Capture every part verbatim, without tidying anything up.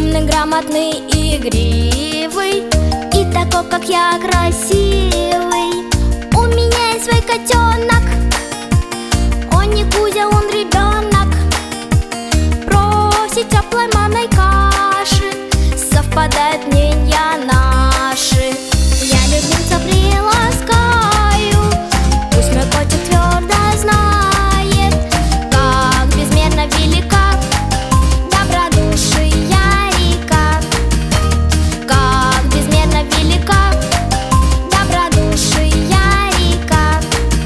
Умный, грамотный, игривый, и такой, как я, красивый. У меня есть свой котенок, он не Кузя, он ребенок. Просит теплой манной каши, совпадают мнения наши. Я любимца приласкаю, пусть мой котик твердо знает, как безмерно велика добродушия река, как безмерно велика добродушия река.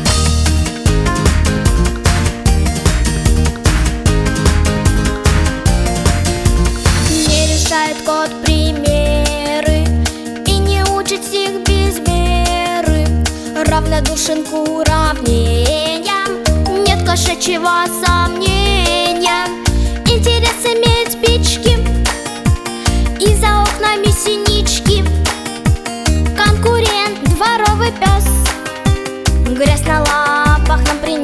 Не решает кот примеры и не учит всех без меры, равнодушен к уравнениям, нет кошачьего сомнения. Интерес имеет спички и за окнами синички. Конкурент, дворовый пес, грязь на лапах нам принес.